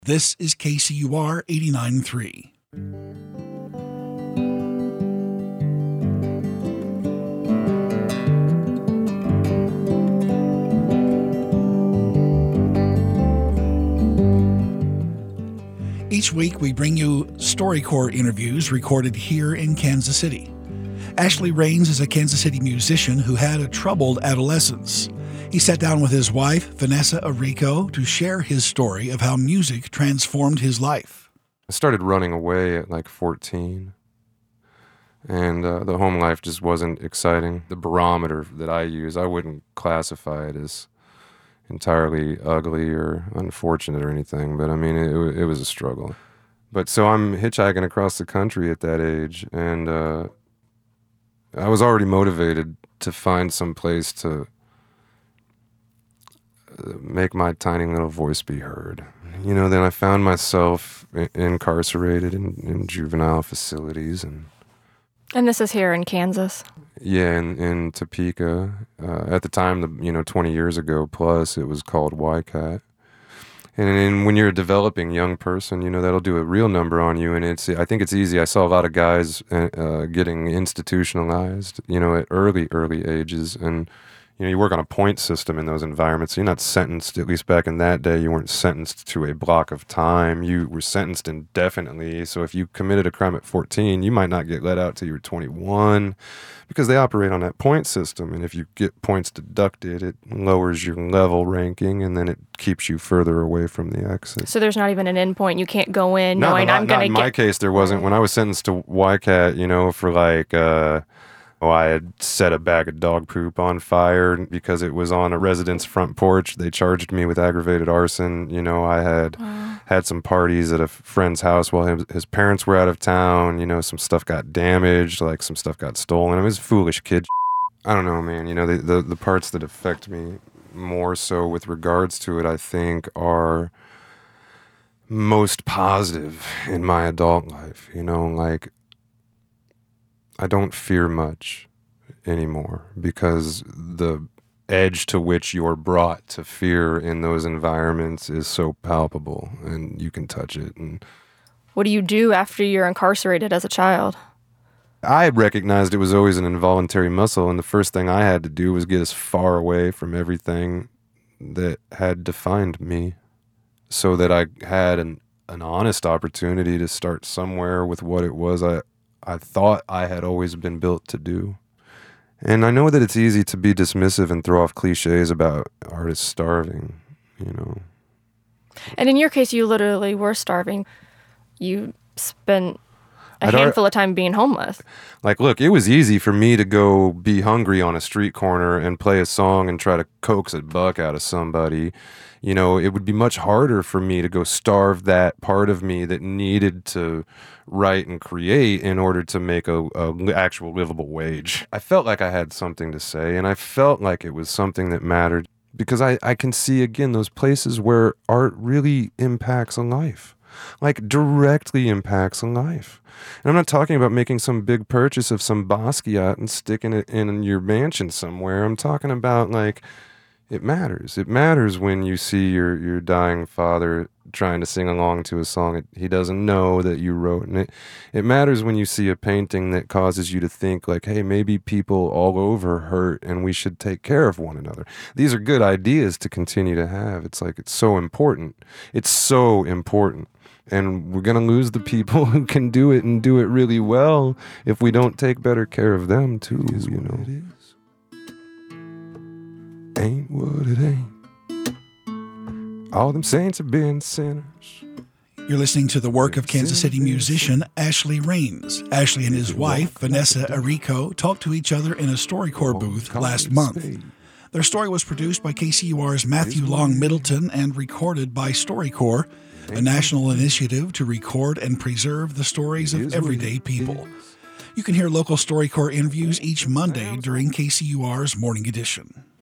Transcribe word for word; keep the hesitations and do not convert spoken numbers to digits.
This is K C U R eighty-nine point three. Each week, we bring you StoryCorps interviews recorded here in Kansas City. Ashley Rains is a Kansas City musician who had a troubled adolescence. He sat down with his wife, Vanessa Arrico, to share his story of how music transformed his life. I started running away at like fourteen, and uh, the home life just wasn't exciting. The barometer that I use, I wouldn't classify it as entirely ugly or unfortunate or anything, but I mean, it, it was a struggle. But so I'm hitchhiking across the country at that age, and uh, I was already motivated to find some place to make my tiny little voice be heard. You know, then I found myself incarcerated in, in juvenile facilities. And and this is here in Kansas? Yeah, in, in Topeka. Uh, at the time, the you know, twenty years ago plus, it was called Y CAT. And, and when you're a developing young person, you know, that'll do a real number on you. And it's, I think it's easy. I saw a lot of guys uh, getting institutionalized, you know, at early, early ages. And you know, you work on a point system in those environments. So you're not sentenced, at least back in that day, you weren't sentenced to a block of time. You were sentenced indefinitely. So if you committed a crime at fourteen, you might not get let out till you were twenty-one, because they operate on that point system. And if you get points deducted, it lowers your level ranking, and then it keeps you further away from the exit. So there's not even an end point. You can't go in no, knowing not, I'm going to get... in my case, there wasn't. When I was sentenced to Y CAT, you know, for like... Uh, Oh, I had set a bag of dog poop on fire because it was on a resident's front porch. They charged me with aggravated arson. You know, I had wow. had some parties at a friend's house while his, his parents were out of town. You know, some stuff got damaged, like some stuff got stolen. It was foolish kid. I don't know, man. You know, the, the, the parts that affect me more so with regards to it, I think, are most positive in my adult life. You know, like, I don't fear much anymore because the edge to which you're brought to fear in those environments is so palpable and you can touch it. And what do you do after you're incarcerated as a child? I recognized it was always an involuntary muscle, and the first thing I had to do was get as far away from everything that had defined me so that I had an, an honest opportunity to start somewhere with what it was I I thought I had always been built to do. And I know that it's easy to be dismissive and throw off cliches about artists starving, you know. And in your case, you literally were starving. You spent a I'd handful ar- of time being homeless. Like, look, it was easy for me to go be hungry on a street corner and play a song and try to coax a buck out of somebody. You know, it would be much harder for me to go starve that part of me that needed to write and create in order to make a, a actual livable wage. I felt like I had something to say, and I felt like it was something that mattered because I, I can see, again, those places where art really impacts a life, like directly impacts a life. And I'm not talking about making some big purchase of some Basquiat and sticking it in your mansion somewhere. I'm talking about, like, it matters. It matters when you see your, your dying father trying to sing along to a song that he doesn't know that you wrote. And it, it matters when you see a painting that causes you to think, like, hey, maybe people all over hurt and we should take care of one another. These are good ideas to continue to have. It's like, it's so important. It's so important. And we're going to lose the people who can do it and do it really well if we don't take better care of them too, you know. Ain't what it ain't. All them saints have been sinners. You're listening to the work of Kansas City musician Ashley Rains. Ashley and his wife, Vanessa Arrico, talked to each other in a StoryCorps booth last month. Their story was produced by K C U R's Matthew Long Middleton and recorded by StoryCorps, a national initiative to record and preserve the stories of everyday people. You can hear local StoryCorps interviews each Monday during K C U R's Morning Edition.